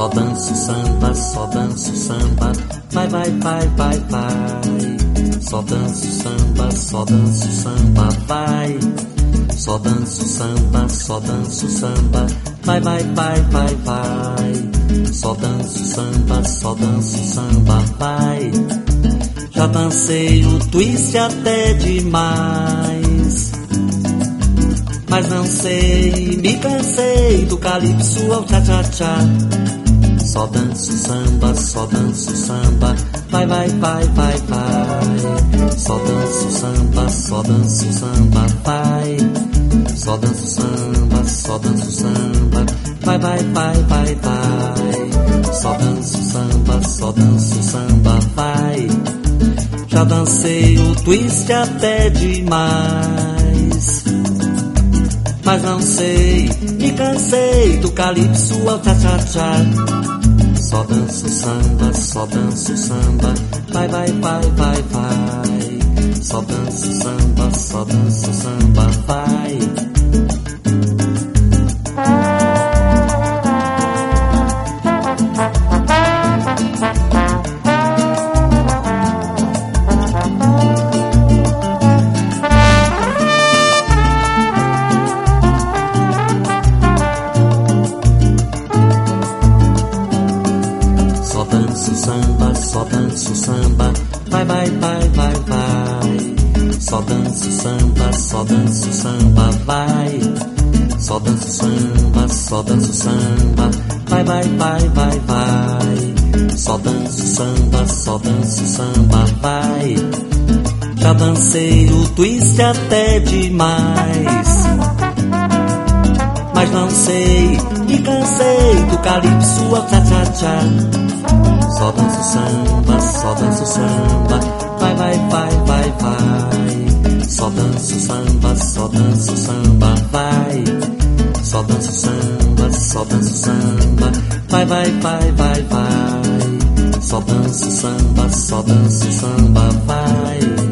danço samba, só danço samba, vai, vai, vai, vai, vai. Só danço samba, só danço samba, vai. Só danço samba, só danço samba, vai, vai, vai, vai, vai. Só danço samba, só danço samba, vai. Já dancei o twist até demais, mas não sei, me cansei do calypso ao tcha-tcha-tcha. Só danço samba, só danço samba, vai, vai, vai, vai, vai. Só danço samba, só danço samba, vai. Só danço samba, só danço samba, vai, vai, vai, vai, vai. Só danço samba, só danço samba, vai. Já dancei o twist até demais, mas não sei, me cansei do calypso ao tcha-tcha-tcha. Só danço samba, só danço samba, vai, vai, vai, vai, vai. Só danço samba, só danço samba, vai. Só danço samba, só danço samba, vai, vai, vai, vai, vai. Só danço samba, só danço samba, vai. Só danço samba, só danço samba, vai, vai, vai, vai, vai. Só danço samba, só danço samba, vai. Já dancei o twist até demais, mas não sei, me cansei do calypso ao tcha-tcha-tcha. Só danço samba, só danço samba, vai, vai, vai, vai, vai. Só danço samba, só danço samba, vai. Só danço samba, só danço samba, vai, vai, vai, vai, vai. Só danço samba, só danço samba, vai.